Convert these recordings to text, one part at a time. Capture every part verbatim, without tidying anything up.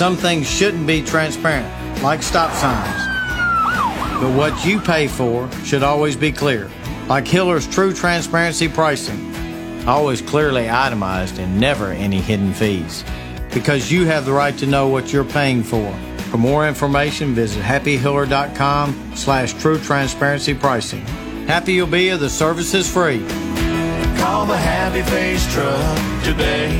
some things shouldn't be transparent, like stop signs. But what you pay for should always be clear, like Hiller's True Transparency Pricing. Always clearly itemized and never any hidden fees. Because you have the right to know what you're paying for. For more information, visit happyhiller.com slash true transparency pricing. Happy you'll be, the service is free. Call the Happy Face Truck today.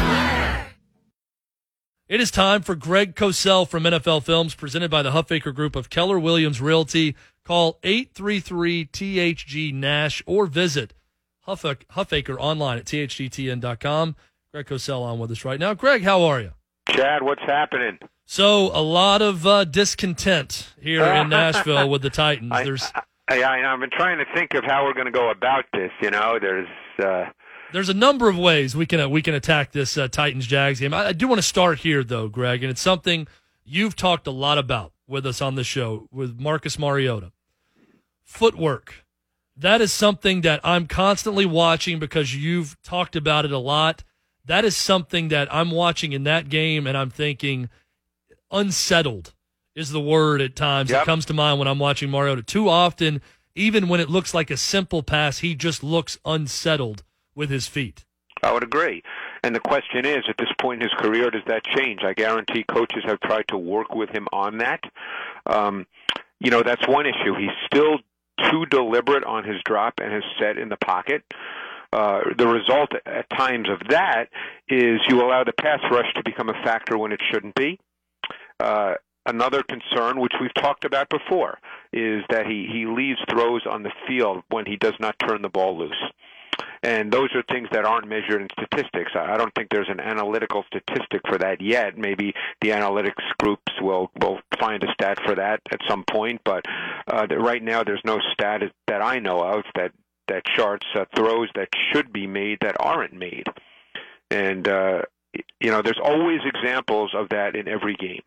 It is time for Greg Cosell from N F L Films, presented by the Huffaker Group of Keller Williams Realty. Call eight three three T H G Nash or visit Huffaker, Huffaker online at T H G T N dot com. Greg Cosell on with us right now. Greg, how are you? Chad, what's happening? So, a lot of uh, discontent here in Nashville with the Titans. I, There's, I, I, I've been trying to think of how we're going to go about this. You know, there's uh... there's a number of ways we can uh, we can attack this uh, Titans-Jags game. I, I do want to start here, though, Greg, and it's something you've talked a lot about with us on the show with Marcus Mariota. Footwork. That is something that I'm constantly watching because you've talked about it a lot. That is something that I'm watching in that game, and I'm thinking unsettled is the word at times yep. that comes to mind when I'm watching Mariota. Too often, even when it looks like a simple pass, he just looks unsettled with his feet. I would agree. And the question is, at this point in his career, does that change? I guarantee coaches have tried to work with him on that. Um, you know, that's one issue. He's still too deliberate on his drop and his set in the pocket. Uh, the result at times of that is you allow the pass rush to become a factor when it shouldn't be. Uh, another concern, which we've talked about before, is that he, he leaves throws on the field when he does not turn the ball loose. And those are things that aren't measured in statistics. I don't think there's an analytical statistic for that yet. Maybe the analytics groups will, will find a stat for that at some point. But uh, right now there's no stat that I know of that that charts uh, throws that should be made that aren't made. And, uh, you know, there's always examples of that in every game.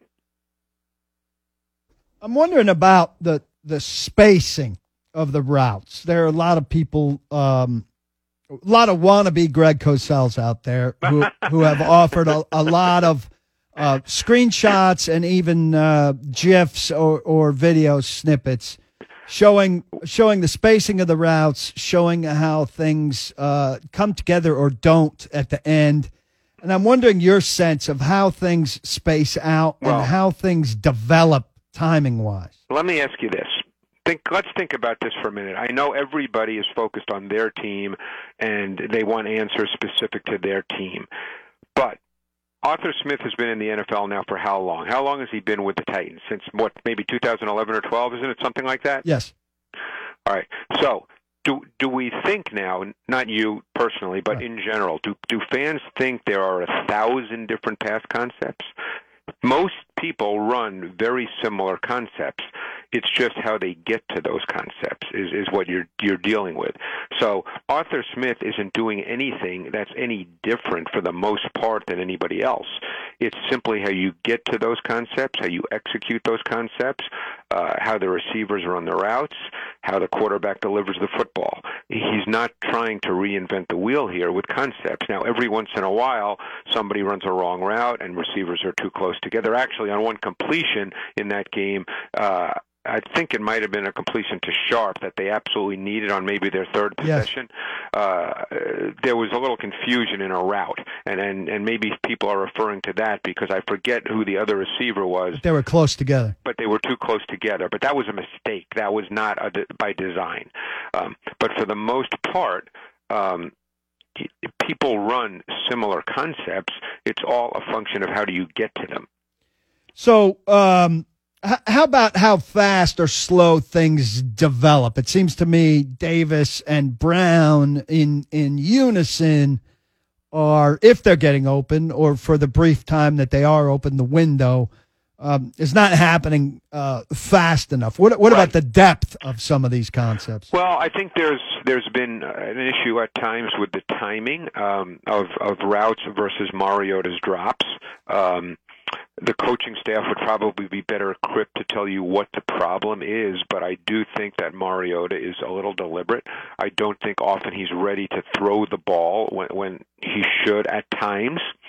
I'm wondering about the, the spacing of the routes. There are a lot of people, um, a lot of wannabe Greg Cosells out there who, who have offered a, a lot of uh, screenshots and even uh, GIFs or, or video snippets showing showing the spacing of the routes, showing how things uh, come together or don't at the end. And I'm wondering your sense of how things space out well, and how things develop timing-wise. Let me ask you this. Think, let's think about this for a minute. I know everybody is focused on their team, and they want answers specific to their team. But Arthur Smith has been in the N F L now for how long? How long has he been with the Titans? Since, what, maybe two thousand eleven or twelve, isn't it? Something like that? Yes. All right. So do do we think now, not you personally, but right. in general, do, do fans think there are a thousand different pass concepts? Most people run very similar concepts. It's just how they get to those concepts is, is what you're you're dealing with. So Arthur Smith isn't doing anything that's any different for the most part than anybody else. It's simply how you get to those concepts, how you execute those concepts, uh, how the receivers run the routes, how the quarterback delivers the football. He's not trying to reinvent the wheel here with concepts. Now, every once in a while, somebody runs a wrong route and receivers are too close together. Actually, on one completion in that game, uh, I think it might have been a completion to Sharp that they absolutely needed on maybe their third possession. Yes. Uh, there was a little confusion in a route, and, and, and maybe people are referring to that because I forget who the other receiver was. They were close together. But they were too close together. But that was a mistake. That was not a, by design. Um, but for the most part, um, people run similar concepts. It's all a function of how do you get to them. So, um, how about how fast or slow things develop? It seems to me Davis and Brown in in unison are, if they're getting open or for the brief time that they are open, the window um, is not happening uh, fast enough. What what right. about the depth of some of these concepts? Well, I think there's there's been an issue at times with the timing um, of of routes versus Mariota's drops. Um, The coaching staff would probably be better equipped to tell you what the problem is, but I do think that Mariota is a little deliberate. I don't think often he's ready to throw the ball when, when he should at times.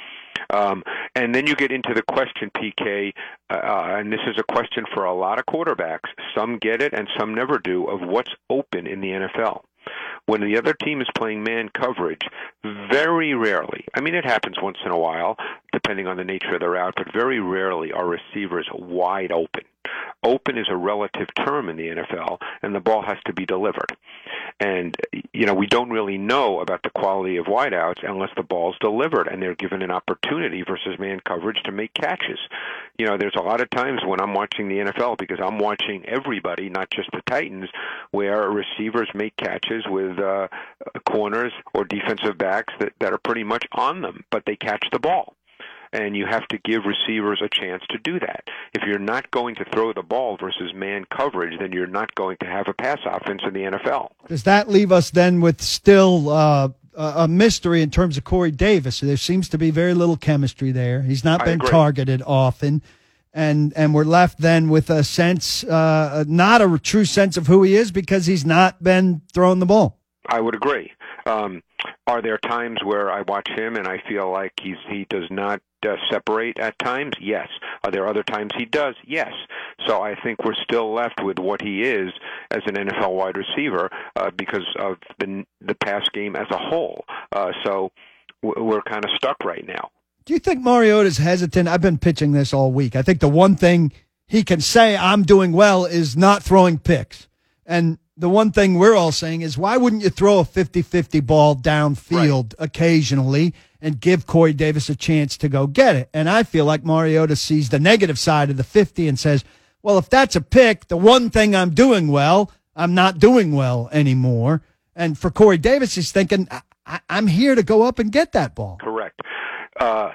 Um, and then you get into the question, P K, uh, and this is a question for a lot of quarterbacks. Some get it and some never do, of what's open in the N F L. When the other team is playing man coverage, very rarely, I mean, it happens once in a while, depending on the nature of the route, but very rarely are receivers wide open. Open is a relative term in the N F L, and the ball has to be delivered. And, you know, we don't really know about the quality of wideouts unless the ball's delivered and they're given an opportunity versus man coverage to make catches. You know, there's a lot of times when I'm watching the N F L, because I'm watching everybody, not just the Titans, where receivers make catches with uh, corners or defensive backs that, that are pretty much on them, but they catch the ball. And you have to give receivers a chance to do that. If you're not going to throw the ball versus man coverage, then you're not going to have a pass offense in the N F L. Does that leave us then with still uh, a mystery in terms of Corey Davis? There seems to be very little chemistry there. He's not been targeted often. And and we're left then with a sense, uh, not a true sense of who he is because he's not been throwing the ball. I would agree. Um, are there times where I watch him and I feel like he's he does not uh, separate at times? Yes. Are there other times he does? Yes. So I think we're still left with what he is as an N F L wide receiver uh, because of the the pass game as a whole. Uh, so we're kind of stuck right now. Do you think Mariota's hesitant? I've been pitching this all week. I think the one thing he can say I'm doing well is not throwing picks. And the one thing we're all saying is, why wouldn't you throw a fifty-fifty ball downfield right. occasionally and give Corey Davis a chance to go get it? And I feel like Mariota sees the negative side of the fifty and says, well, if that's a pick, the one thing I'm doing well, I'm not doing well anymore. And for Corey Davis, he's thinking, I- I'm here to go up and get that ball. Correct. Uh,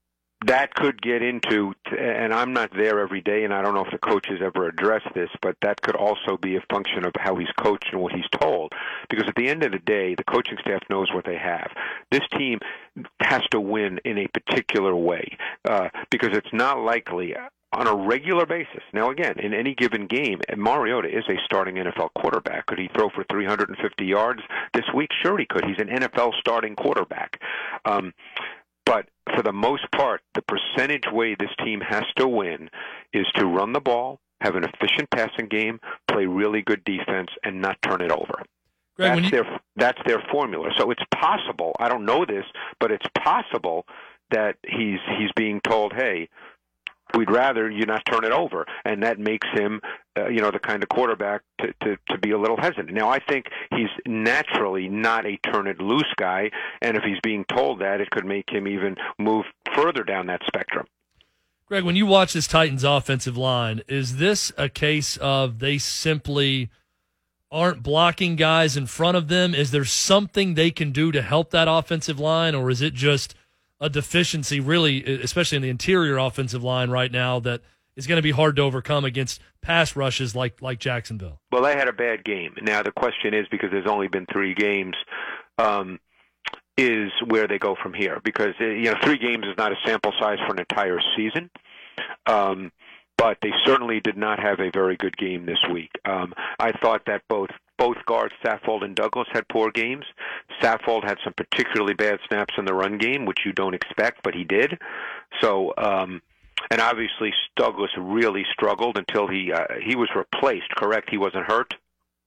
that could get into, and I'm not there every day, and I don't know if the coaches ever address this, but that could also be a function of how he's coached and what he's told. Because at the end of the day, the coaching staff knows what they have. This team has to win in a particular way uh, because it's not likely on a regular basis. Now, again, in any given game, Mariota is a starting N F L quarterback. Could he throw for three hundred fifty yards this week? Sure he could. He's an N F L starting quarterback. Um, But for the most part, the percentage way this team has to win is to run the ball, have an efficient passing game, play really good defense, and not turn it over. Greg, that's you... their that's their formula. So it's possible. I don't know this, but it's possible that he's he's being told, "Hey, we'd rather you not turn it over," and that makes him, uh, you know, the kind of quarterback to, to, to be a little hesitant. Now, I think he's naturally not a turn it loose guy, and if he's being told that, it could make him even move further down that spectrum. Greg, when you watch this Titans offensive line, is this a case of they simply aren't blocking guys in front of them? Is there something they can do to help that offensive line, or is it just a deficiency, really, especially in the interior offensive line right now, that is going to be hard to overcome against pass rushes like like Jacksonville? Well, they had a bad game. Now the question is, because there's only been three games, um, is where they go from here. Because you know, three games is not a sample size for an entire season. Um, but they certainly did not have a very good game this week. Um, I thought that both both guards, Saffold and Douglas, had poor games. Saffold had some particularly bad snaps in the run game, which you don't expect, but he did. So, um, and obviously Douglas really struggled until he uh, he was replaced. Correct? He wasn't hurt.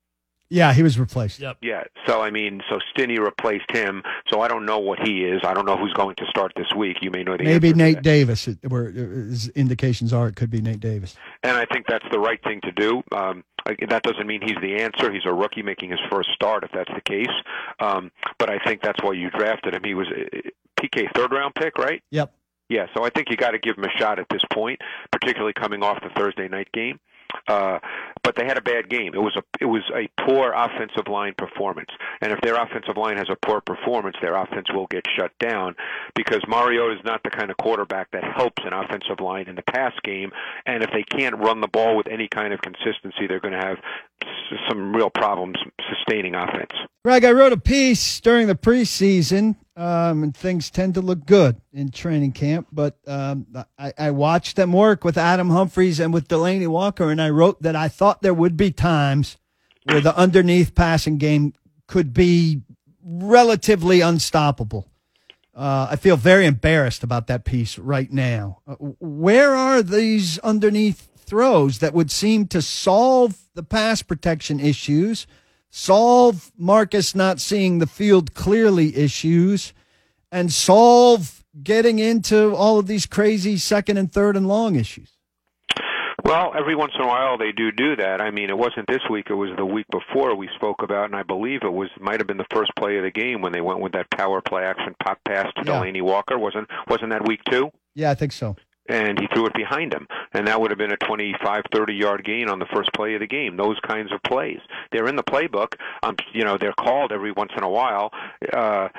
Yeah, he was replaced. Yep. Yeah. So I mean, so Stinney replaced him. So I don't know what he is. I don't know who's going to start this week. You may know the maybe answer Nate to that. Davis. Where his indications are, it could be Nate Davis. And I think that's the right thing to do. Um, that doesn't mean he's the answer. He's a rookie making his first start, if that's the case. Um, but I think that's why you drafted him. He was a P K third round pick, right? Yep. Yeah. So I think you got to give him a shot at this point, particularly coming off the Thursday night game. Uh, but they had a bad game. It was a it was a poor offensive line performance, and if their offensive line has a poor performance, their offense will get shut down because Mariota is not the kind of quarterback that helps an offensive line in the pass game. And if they can't run the ball with any kind of consistency, they're going to have s- some real problems sustaining offense. Greg, I wrote a piece during the preseason, um, and things tend to look good in training camp, but um, I, I watched them work with Adam Humphries and with Delanie Walker, and I wrote that I thought there would be times where the underneath passing game could be relatively unstoppable. Uh, I feel very embarrassed about that piece right now. Uh, where are these underneath throws that would seem to solve the pass protection issues, solve Marcus not seeing the field clearly issues, and solve getting into all of these crazy second and third and long issues? Well, every once in a while they do do that. I mean, it wasn't this week; it was the week before we spoke about, and I believe it was might have been the first play of the game when they went with that power play action pop pass to yeah. Delaney Walker. wasn't wasn't that week two? Yeah, I think so. And he threw it behind him, and that would have been a twenty-five, thirty-yard gain on the first play of the game. Those kinds of plays, they're in the playbook. Um, you know, they're called every once in a while. Uh,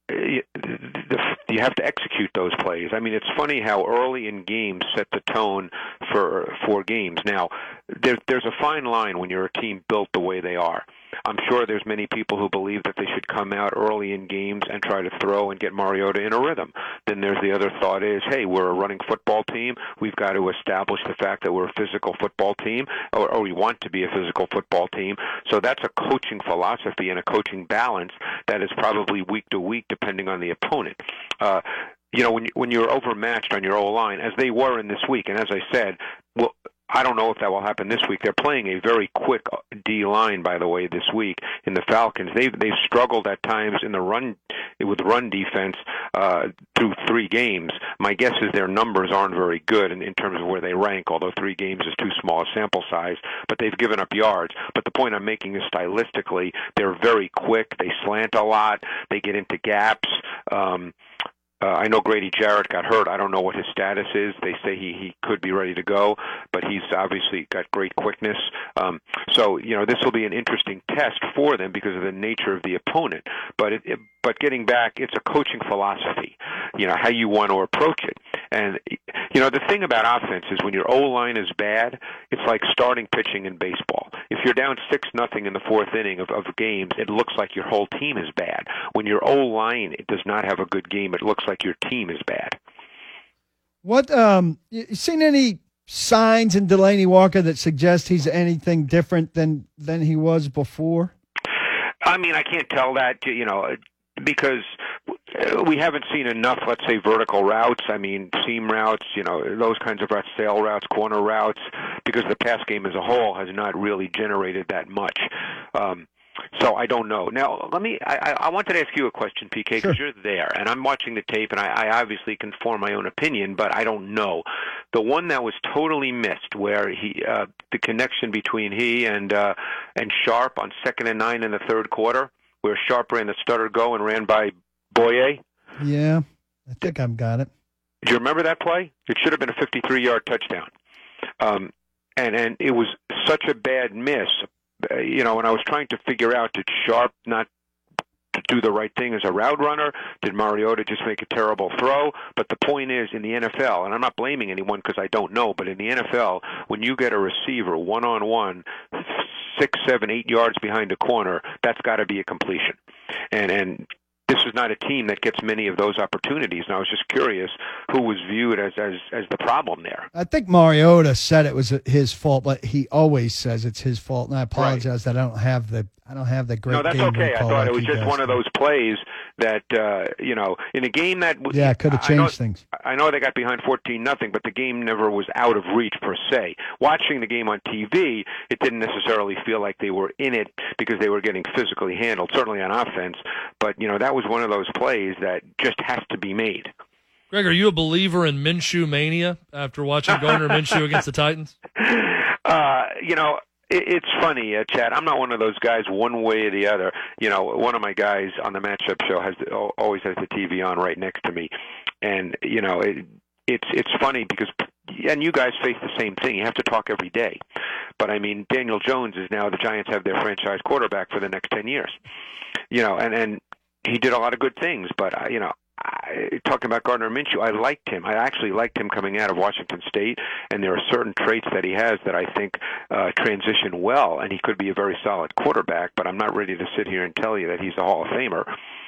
you have to execute those plays. I mean, it's funny how early in games set the tone for for games. Now, there, there's a fine line when you're a team built the way they are. I'm sure there's many people who believe that they should come out early in games and try to throw and get Mariota in a rhythm. Then there's the other thought is, hey, we're a running football team. We've got to establish the fact that we're a physical football team, or, or we want to be a physical football team. So that's a coaching philosophy and a coaching balance that is probably week to week depending on the opponent. Uh, you know, when, you, when you're overmatched on your O-line, as they were in this week, and as I said, well, I don't know if that will happen this week. They're playing a very quick D line, by the way, this week in the Falcons. They've they've struggled at times in the run with run defense uh, through three games. My guess is their numbers aren't very good in, in terms of where they rank, although three games is too small a sample size. But they've given up yards. But the point I'm making is stylistically, they're very quick. They slant a lot. They get into gaps. Um, Uh, I know Grady Jarrett got hurt. I don't know what his status is. They say he, he could be ready to go, but he's obviously got great quickness. Um, so, you know, this will be an interesting test for them because of the nature of the opponent. But it, it, but getting back, it's a coaching philosophy, you know, how you want to approach it. And, you know, the thing about offense is when your O-line is bad, it's like starting pitching in baseball. If you're down six nothing in the fourth inning of, of games, it looks like your whole team is bad. When your O-line does not have a good game, it looks like your team is bad. What, um, you seen any signs in Delaney Walker that suggest he's anything different than, than he was before? I mean, I can't tell that, you know, because we haven't seen enough, let's say, vertical routes. I mean, seam routes, you know, those kinds of routes, sail routes, corner routes, because the pass game as a whole has not really generated that much. Um, so I don't know. Now, let me, I, I wanted to ask you a question, P K, because sure. You're there, and I'm watching the tape, and I, I obviously can form my own opinion, but I don't know. The one that was totally missed, where he, uh, the connection between he and uh, and Sharp on second and nine in the third quarter, where Sharp ran the stutter go and ran by Boye? Yeah, I think I've got it. Do you remember that play? It should have been a fifty-three-yard touchdown. Um, and, and it was such a bad miss, uh, you know, and I was trying to figure out, did Sharp not do the right thing as a route runner? Did Mariota just make a terrible throw? But the point is, in the N F L, and I'm not blaming anyone because I don't know, but in the N F L, when you get a receiver one-on-one, six, seven, eight yards behind a corner, that's got to be a completion. And and this is not a team that gets many of those opportunities. And I was just curious who was viewed as as, as the problem there. I think Mariota said it was his fault, but he always says it's his fault. And I apologize right. that I don't have the I don't have the great. No, that's game okay. I thought like it was just does. one of those plays that uh, you know, in a game that yeah, could have changed I know, things. I know they got behind fourteen nothing, but the game never was out of reach per se. Watching the game on T V, it didn't necessarily feel like they were in it because they were getting physically handled, certainly on offense. But you know, that was one of those plays that just has to be made. Greg, are you a believer in Minshew mania after watching Gardner Minshew against the Titans? Uh, you know. It's funny, uh, Chad. I'm not one of those guys one way or the other. You know, one of my guys on the matchup show has always has the T V on right next to me, and you know, it, it's it's funny because, and you guys face the same thing. You have to talk every day, but I mean, Daniel Jones is now the Giants have their franchise quarterback for the next ten years. You know, and and he did a lot of good things, but uh, you know. I, talking about Gardner Minshew, I liked him. I actually liked him coming out of Washington State, and there are certain traits that he has that I think uh, transition well, and he could be a very solid quarterback, but I'm not ready to sit here and tell you that he's a Hall of Famer.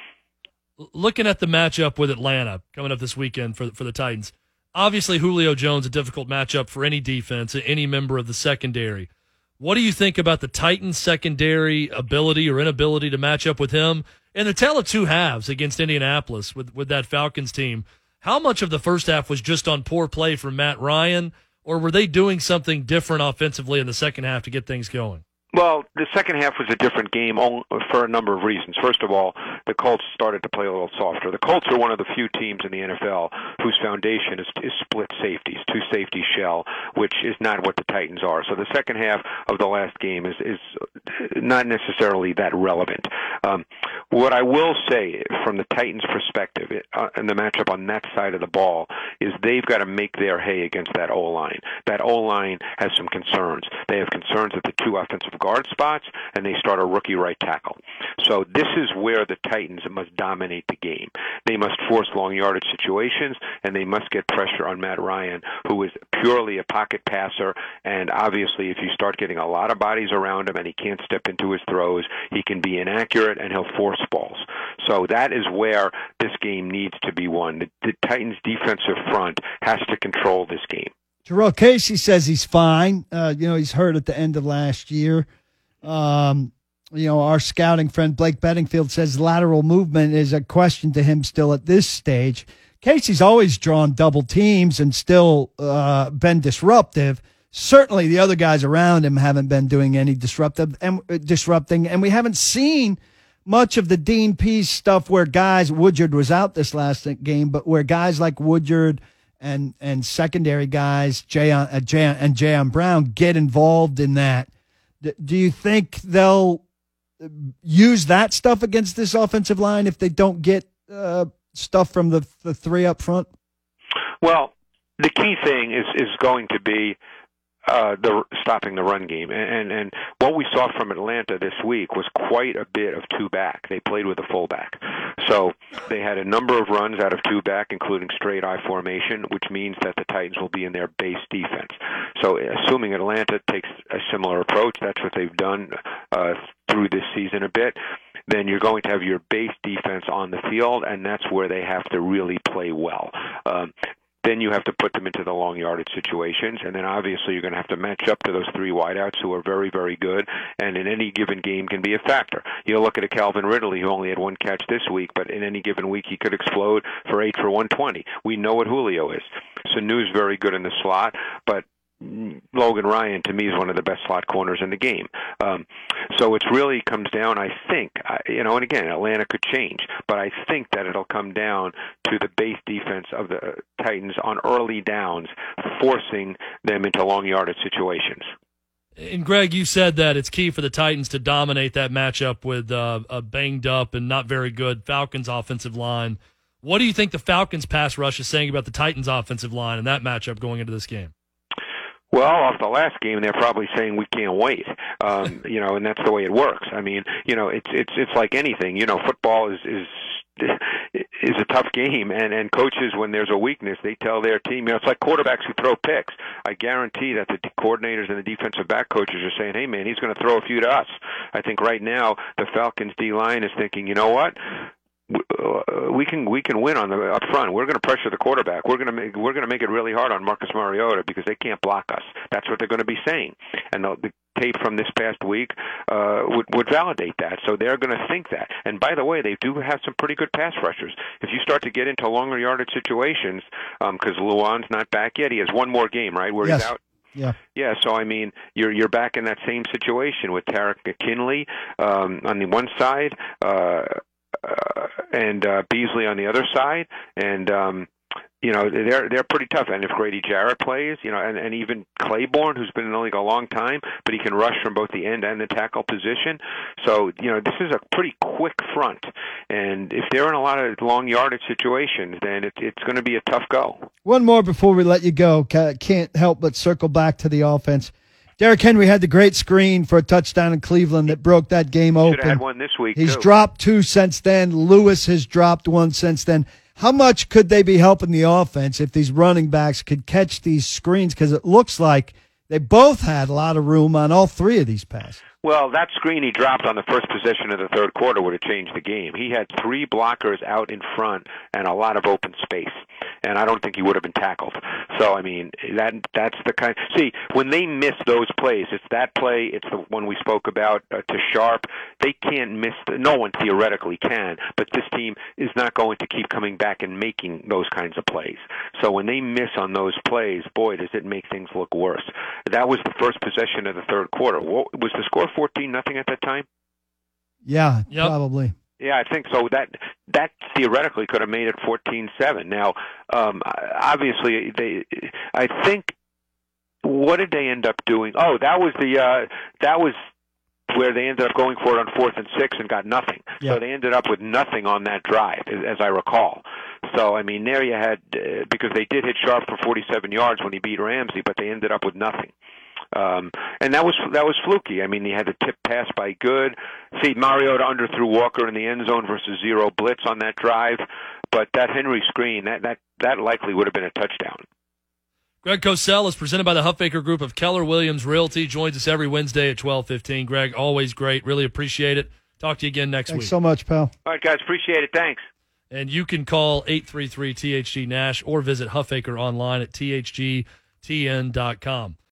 Looking at the matchup with Atlanta coming up this weekend for, for the Titans, obviously Julio Jones, a difficult matchup for any defense, any member of the secondary. What do you think about the Titans' secondary ability or inability to match up with him? In the tale of two halves against Indianapolis with, with that Falcons team, how much of the first half was just on poor play from Matt Ryan, or were they doing something different offensively in the second half to get things going? Well, the second half was a different game for a number of reasons. First of all, the Colts started to play a little softer. The Colts are one of the few teams in the N F L whose foundation is, is split safeties, two safety shell, which is not what the Titans are. So the second half of the last game is, is not necessarily that relevant. Um, what I will say from the Titans' perspective uh, in the matchup on that side of the ball is they've got to make their hay against that O-line. That O-line has some concerns. They have concerns at the two offensive guard spots, and they start a rookie right tackle. So this is where the Titans must dominate the game. They must force long yardage situations, and they must get pressure on Matt Ryan, who is purely a pocket passer, and obviously if you start getting a lot of bodies around him and he can't step into his throws, he can be inaccurate and he'll force balls. So that is where this game needs to be won. The, the Titans' defensive front has to control this game. Jurrell Casey says he's fine. Uh, you know, he's hurt at the end of last year. Um, you know, our scouting friend Blake Bedingfield says lateral movement is a question to him still at this stage. Casey's always drawn double teams and still uh, been disruptive. Certainly the other guys around him haven't been doing any disruptive and uh, disrupting, and we haven't seen much of the Dean Pease stuff where guys, Woodyard was out this last game, but where guys like Woodyard and and secondary guys, Jayon, uh, Jayon, and Jayon Brown get involved in that. D- do you think they'll use that stuff against this offensive line if they don't get uh, stuff from the the three up front? Well, the key thing is is going to be uh, the stopping the run game, and, and and what we saw from Atlanta this week was quite a bit of two back. They played with a fullback, so they had a number of runs out of two back, including straight I formation, which means that the Titans will be in their base defense. So, assuming Atlanta takes a similar approach, that's what they've done uh, through this season a bit. Then you're going to have your base defense on the field, and that's where they have to really play well. Um, Then you have to put them into the long yardage situations, and then obviously you're going to have to match up to those three wideouts who are very, very good, and in any given game can be a factor. You look at a Calvin Ridley who only had one catch this week, but in any given week he could explode for eight for one twenty. We know what Julio is. Sanu's very good in the slot, but Logan Ryan, to me, is one of the best slot corners in the game. Um, so it really comes down, I think, I, you know, and again, Atlanta could change, but I think that it'll come down to the base defense of the Titans on early downs, forcing them into long yardage situations. And, Greg, you said that it's key for the Titans to dominate that matchup with uh, a banged up and not very good Falcons offensive line. What do you think the Falcons pass rush is saying about the Titans offensive line and that matchup going into this game? Well, off the last game, they're probably saying we can't wait. Um, you know, and that's the way it works. I mean, you know, it's it's it's like anything. You know, football is is is a tough game, and and coaches, when there's a weakness, they tell their team. You know, it's like quarterbacks who throw picks. I guarantee that the coordinators and the defensive back coaches are saying, "Hey, man, he's going to throw a few to us." I think right now the Falcons D line is thinking, you know what? We can we can win on the up front. We're going to pressure the quarterback. We're going to make we're going to make it really hard on Marcus Mariota because they can't block us. That's what they're going to be saying, and the, the tape from this past week uh, would would validate that. So they're going to think that. And by the way, they do have some pretty good pass rushers. If you start to get into longer yardage situations, because um, Luan's not back yet, he has one more game, right, where yes. he's out. Yeah. Yeah, so I mean, you're you're back in that same situation with Tarek McKinley um, on the one side. Uh, Uh, and uh, Beasley on the other side, and um, you know they're they're pretty tough. And if Grady Jarrett plays, you know, and, and even Claiborne, who's been in the league a long time, but he can rush from both the end and the tackle position. So you know this is a pretty quick front, and if they're in a lot of long yardage situations, then it, it's going to be a tough go. One more before we let you go. Can't help but circle back to the offense. Derrick Henry had the great screen for a touchdown in Cleveland that broke that game open. Should have had one this week, He's too. dropped two since then. Lewis has dropped one since then. How much could they be helping the offense if these running backs could catch these screens? Because it looks like they both had a lot of room on all three of these passes. Well, that screen he dropped on the first possession of the third quarter would have changed the game. He had three blockers out in front and a lot of open space, and I don't think he would have been tackled. So, I mean, that that's the kind. See, when they miss those plays, it's that play, it's the one we spoke about uh, to Sharp. They can't miss. The, no one theoretically can, but this team is not going to keep coming back and making those kinds of plays. So when they miss on those plays, boy, does it make things look worse. That was the first possession of the third quarter. What was the score? fourteen nothing at that time? Yeah, yep. probably. Yeah, I think so. That that theoretically could have made it fourteen seven. Now, um, obviously, they. I think. What did they end up doing? Oh, that was the uh, that was where they ended up going for it on fourth and six and got nothing. Yep. So they ended up with nothing on that drive, as, as I recall. So I mean, there you had uh, because they did hit Sharp for forty-seven yards when he beat Ramsey, but they ended up with nothing. Um, and that was that was fluky. I mean, he had the tip pass by Good. See, Mariota underthrew Walker in the end zone versus zero blitz on that drive. But that Henry screen, that that, that likely would have been a touchdown. Greg Cosell is presented by the Huffaker Group of Keller Williams Realty. Joins us every Wednesday at twelve fifteen. Greg, always great. Really appreciate it. Talk to you again next Thanks week. so much, pal. All right, guys. Appreciate it. Thanks. And you can call eight three three T H G Nash or visit Huffaker online at T H G T N dot com.